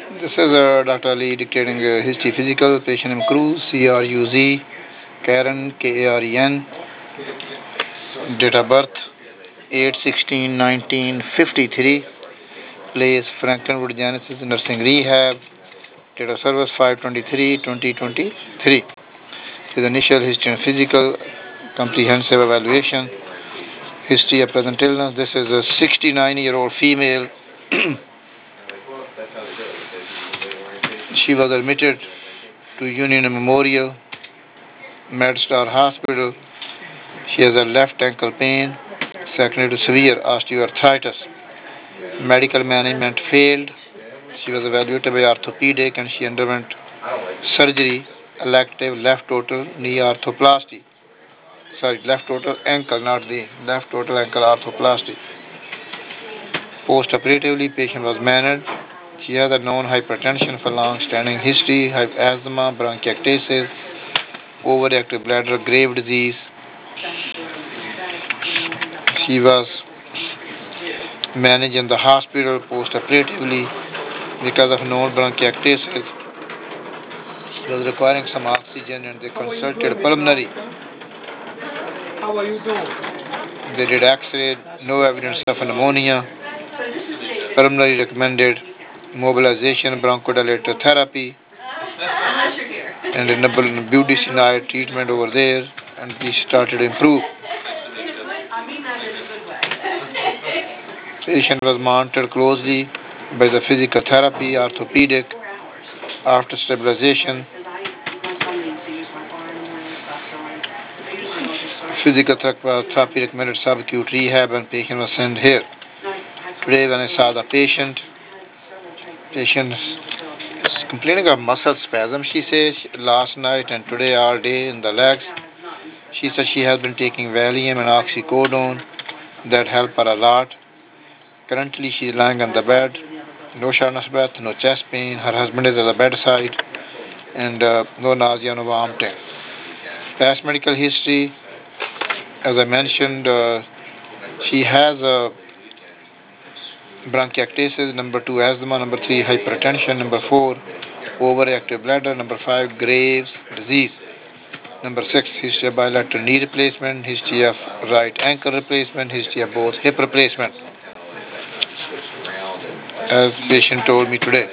This is Dr. Ali dictating history physical, patient name Cruz, CRUZ, Karen, KAREN, date of birth 8/16/1953, place Frankenwood Genesis Nursing Rehab, date of service 5/23/2023. His initial history and physical, comprehensive evaluation, history of present illness. This is a 69-year-old female. She was admitted to Union Memorial MedStar Hospital. She has a left ankle pain secondary to severe osteoarthritis. Medical management failed. She was evaluated by orthopedic and she underwent surgery, elective left total knee arthroplasty. Sorry, left total ankle, not the left total ankle arthroplasty. Post operatively, patient was managed. She has a known hypertension for long standing history, asthma, bronchiectasis, overactive bladder, grave disease. She was managed in the hospital post operatively because of known bronchiectasis. She was requiring some oxygen and they consulted pulmonary. How are you doing? They did x-ray, no evidence of pneumonia. Pulmonary recommended mobilization bronchodilator therapy and budesonide treatment over there and we started to improve. Patient was monitored closely by the physical therapy, orthopedic. After stabilization, physical therapy recommended subacute rehab and patient was sent here. Today when I saw the patient is complaining of muscle spasm, she says, last night and today all day in the legs. She said she has been taking Valium and oxycodone that help her a lot. Currently she is lying on the bed, no shortness of breath, no chest pain. Her husband is at the bedside and no nausea, no vomiting. Past medical history, as I mentioned, she has bronchiectasis, number 2 asthma, number 3 hypertension, number 4 overactive bladder, number 5 Graves disease, number 6 history of bilateral knee replacement, history of right ankle replacement, history of both hip replacement, as patient told me today.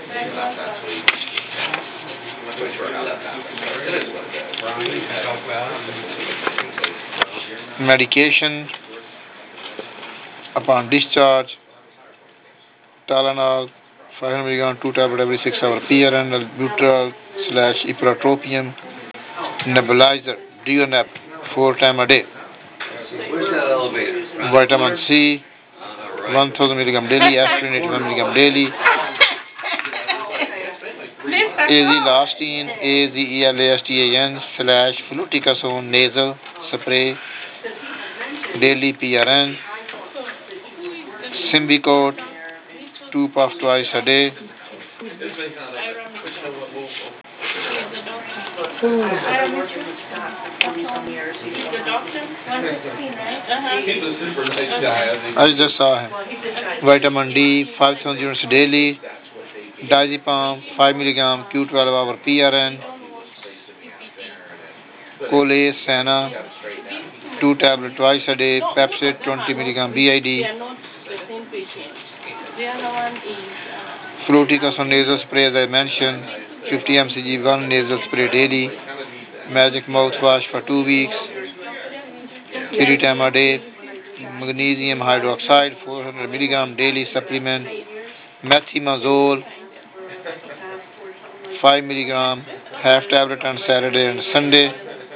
Medication upon discharge, Tylenol 500 mg 2 tablet every 6 hours, PRN, albuterol slash ipratropium, nebulizer, Dionab 4 times a day. Where's that elevator? Vitamin C 1000 mg daily, aspirin 81 mg daily, azelastine, azelastan slash fluticasone nasal spray daily, PRN, Symbicort 2 puff twice a day. I just saw him. Vitamin D 5000 units daily, diazepam 5 mg Q12 hour PRN, Colase Sana 2 tablet twice a day, Pepsid 20 mg BID, fluticasone nasal spray as I mentioned, 50 mcg 1 nasal spray daily, magic mouthwash for 2 weeks, 3 times a day, magnesium hydroxide 400 mg daily supplement, methimazole 5 mg half tablet on Saturday and Sunday.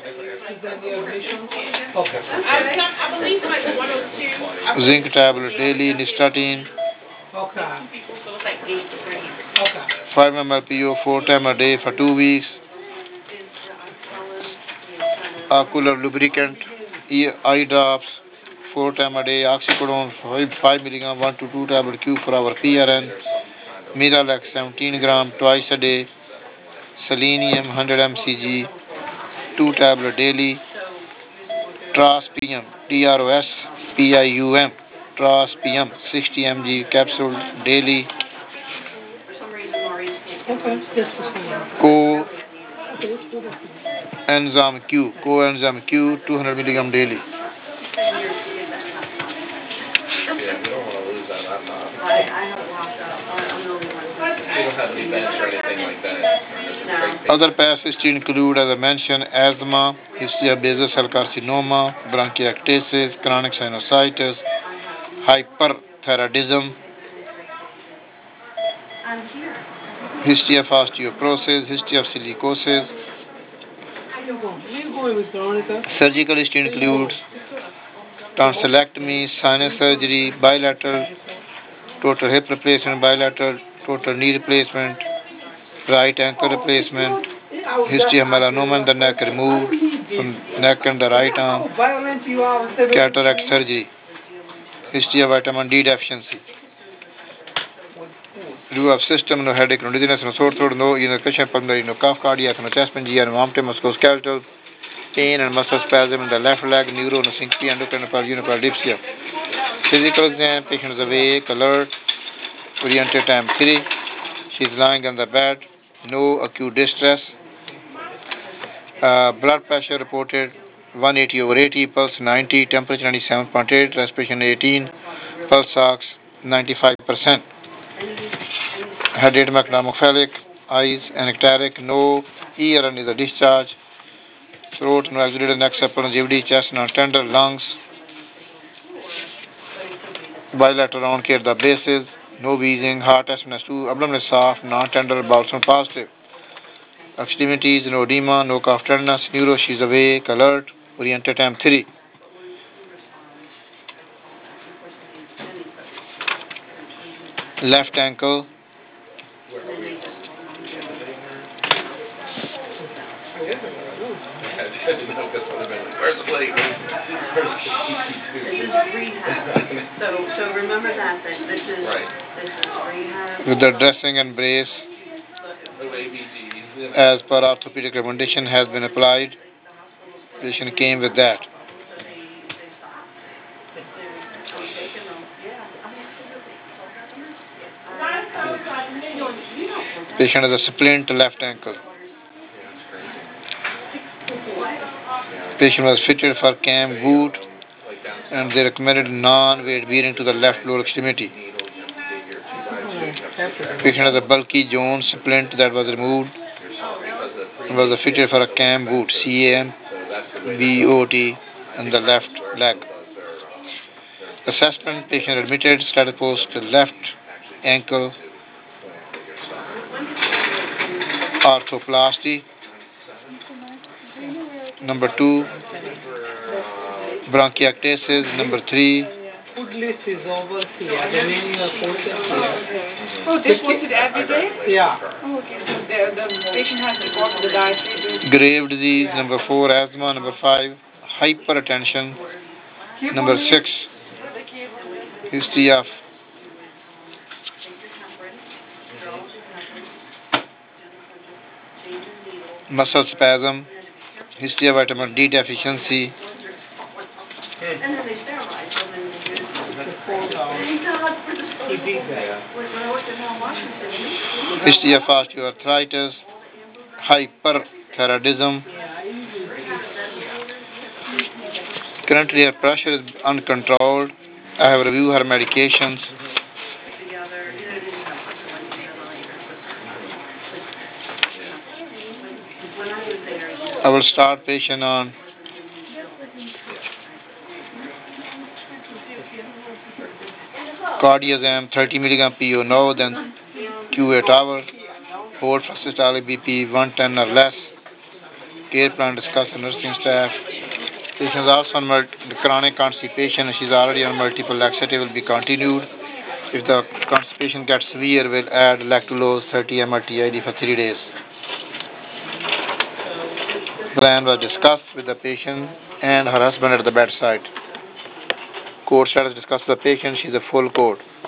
Zinc tablet daily, nystatin 5 ml PO 4 times a day for 2 weeks. Ocular lubricant, eye drops 4 times a day, oxycodone 5 mg 1 to 2 tablet Q for our PRN, Miralax 17 gram twice a day, selenium 100 mcg 2 tablet daily, Trospium Trospium 60 mg capsule daily, Okay, just to see. Coenzyme Coenzyme Q, 200 milligram daily. Other past history include, as I mentioned, asthma, history of basal cell carcinoma, bronchiectasis, chronic sinusitis, hyperthyroidism, history of osteoporosis, history of silicosis. Surgical history includes tonsillectomy, sinus surgery, bilateral, total hip replacement, bilateral, total knee replacement, right ankle replacement, history of melanoma in the neck removed from neck and the right arm, cataract surgery, history of vitamin D deficiency, review of system, no headache, no dizziness, no sore throat, no question pulmonary, no cough, cardiac, no chest pain, GI, no arm pain, musculoskeletal pain and muscle spasm in the left leg, neuro, no syncope, endocrine, unipardipsia. Physical exam, patient is awake, alert, oriented time 3. She is lying on the bed, no acute distress. Blood pressure reported 180 over 80, pulse 90, temperature 97.8, respiration 18, pulse ox 95%. Head edemocephalic, eyes anectatic, no ear under the discharge, throat no exudate, neck supple, longevity, chest non tender, lungs bilateral round care the bases, no wheezing, heart test S2, abdomen is soft, non tender, bowels positive. Extremities, no edema, no cough tenderness, neuro, she is awake, alert, oriented time 3. Left ankle, where's the plate? This is rehab. So remember that this is rehab. With the dressing and brace, as per orthopedic recommendation, has been applied. Patient came with that. Patient has a splint left ankle. Patient was fitted for cam boot and they recommended non-weight bearing to the left lower extremity. Patient has a bulky Jones splint that was removed and was fitted for a cam boot, CAMBOT, in the left leg. Assessment, patient admitted, status post left ankle arthroplasty. Number 2, bronchiectasis. Number 3, Food list is over here. The menu of food is here. Oh, they post it every day? Yeah. Oh, okay. So the patient has to go to the dietitian. grave disease. Number 4, asthma. Number 5, hypertension. Number 6, history of muscle spasm, history of vitamin D deficiency, history of osteoarthritis, hyperthyroidism. Currently her pressure is uncontrolled. I have reviewed her medications. I will start patient on Cardiazam 30 mg PO now, then Q8 hour. Hold for systolic BP 110 or less. Care plan discussed with nursing staff. Patient is also on chronic constipation. She is already on multiple laxative. Will be continued. If the constipation gets severe, we'll add lactulose 30 ml TID for 3 days. Plan was discussed with the patient and her husband at the bedside. Court status discussed with the patient. She is a full court.